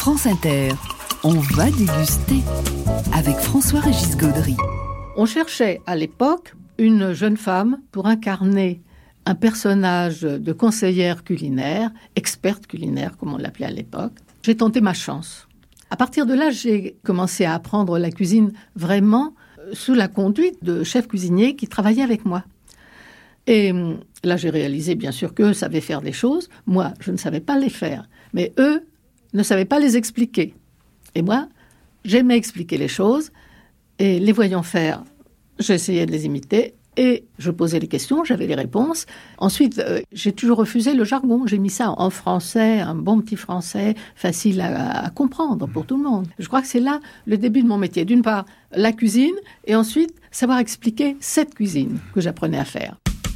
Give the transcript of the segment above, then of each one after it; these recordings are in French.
France Inter, on va déguster avec François-Régis Gaudry. On cherchait à l'époque une jeune femme pour incarner un personnage de conseillère culinaire, experte culinaire comme on l'appelait à l'époque. J'ai tenté ma chance. À partir de là, j'ai commencé à apprendre la cuisine vraiment sous la conduite de chefs cuisiniers qui travaillaient avec moi. Et là, j'ai réalisé bien sûr qu'eux savaient faire des choses. Moi, je ne savais pas les faire. Mais eux ne savaient pas les expliquer. Et moi, j'aimais expliquer les choses. Et les voyant faire, j'essayais de les imiter. Et je posais les questions, j'avais les réponses. Ensuite, j'ai toujours refusé le jargon. J'ai mis ça en français, un bon petit français, facile à comprendre pour tout le monde. Je crois que c'est là le début de mon métier. D'une part, la cuisine, et ensuite, savoir expliquer cette cuisine que j'apprenais à faire.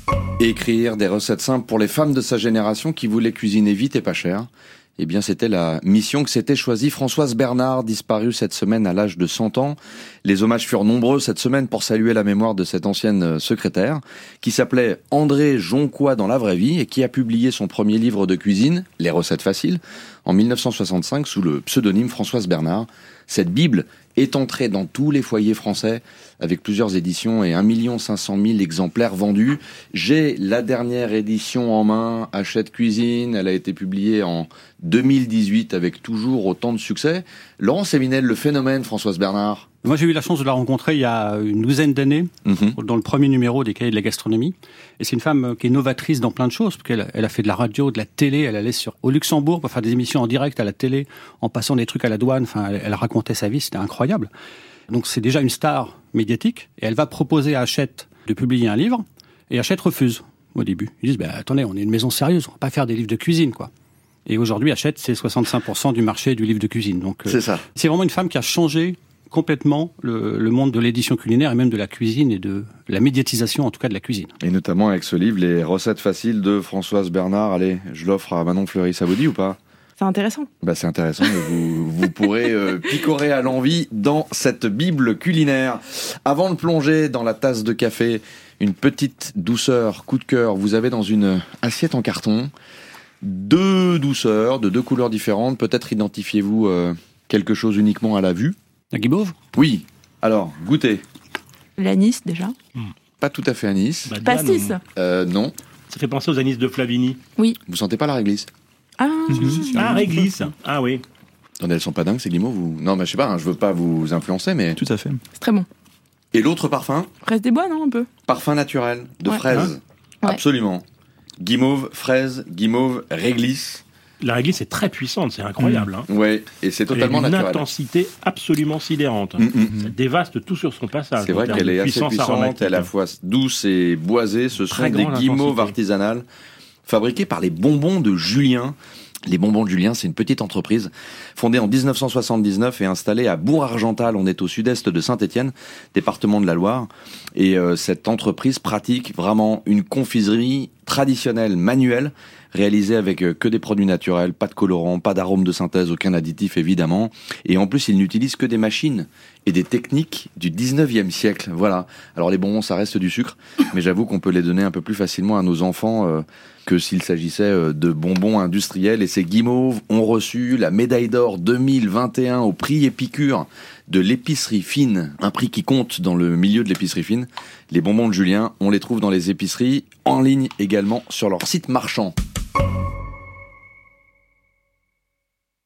Écrire des recettes simples pour les femmes de sa génération qui voulaient cuisiner vite et pas cher. Eh bien, c'était la mission que s'était choisie Françoise Bernard, disparue cette semaine à l'âge de 100 ans. Les hommages furent nombreux cette semaine pour saluer la mémoire de cette ancienne secrétaire, qui s'appelait André Jonquois dans la vraie vie et qui a publié son premier livre de cuisine, Les recettes faciles, en 1965 sous le pseudonyme Françoise Bernard. Cette Bible est entrée dans tous les foyers français avec plusieurs éditions et 1 500 000 exemplaires vendus. J'ai la dernière édition en main, Hachette Cuisine. Elle a été publiée en 2018 avec toujours autant de succès. Laurent Séminel, le phénomène Françoise Bernard. Moi, j'ai eu la chance de la rencontrer il y a une douzaine d'années, dans le premier numéro des Cahiers de la gastronomie. Et c'est une femme qui est novatrice dans plein de choses, parce qu'elle a fait de la radio, de la télé, elle allait au Luxembourg pour faire des émissions en direct à la télé, en passant des trucs à la douane. Enfin, elle racontait sa vie, c'était incroyable. Donc c'est déjà une star médiatique, et elle va proposer à Hachette de publier un livre, et Hachette refuse au début. Ils disent, attendez, on est une maison sérieuse, on va pas faire des livres de cuisine, quoi. Et aujourd'hui, Hachette, c'est 65% du marché du livre de cuisine. Donc c'est ça. C'est vraiment une femme qui a changé complètement le monde de l'édition culinaire et même de la cuisine et de la médiatisation, en tout cas de la cuisine. Et notamment avec ce livre, Les recettes faciles de Françoise Bernard. Allez, je l'offre à Manon Fleury, ça vous dit ou pas ? C'est intéressant. C'est intéressant, mais vous pourrez picorer à l'envi dans cette Bible culinaire. Avant de plonger dans la tasse de café, une petite douceur, coup de cœur. Vous avez dans une assiette en carton 2 douceurs de 2 couleurs différentes. Peut-être identifiez-vous quelque chose uniquement à la vue. La guimauve ? Oui. Alors, goûtez. L'anis, déjà. Pas tout à fait anis. Pastis. Non. Ça fait penser aux anis de Flavigny. Oui. Vous sentez pas la réglisse ? Ah, réglisse. Ah oui. Attendez, elles sont pas dingues ces guimauves ou... Non, mais je sais pas, je veux pas vous influencer, mais... Tout à fait. C'est très bon. Et l'autre parfum ? Fraise des bois, non, un peu ? Parfum naturel, de fraise. Ouais. Absolument. Guimauve, fraise, guimauve, réglisse. La réglisse est très puissante, c'est incroyable. Ouais, et c'est totalement naturel. naturel. Une intensité absolument sidérante. Ça dévaste tout sur son passage. C'est vrai qu'elle est assez puissante, elle est à la fois douce et boisée. Ce sont des guimauves artisanales fabriquées par les bonbons de Julien. Les bonbons de Julien, c'est une petite entreprise fondée en 1979 et installée à Bourg-Argental. On est au sud-est de Saint-Étienne, département de la Loire. Et cette entreprise pratique vraiment une confiserie traditionnelle, manuelle, réalisée avec que des produits naturels, pas de colorants, pas d'arômes de synthèse, aucun additif évidemment. Et en plus, ils n'utilisent que des machines et des techniques du 19e siècle. Voilà. Alors les bonbons, ça reste du sucre, mais j'avoue qu'on peut les donner un peu plus facilement à nos enfants que s'il s'agissait de bonbons industriels. Et ces guimauves ont reçu la médaille d'or 2021 au prix Épicure de l'épicerie fine, un prix qui compte dans le milieu de l'épicerie fine. Les bonbons de Julien, on les trouve dans les épiceries, en ligne également sur leur site marchand.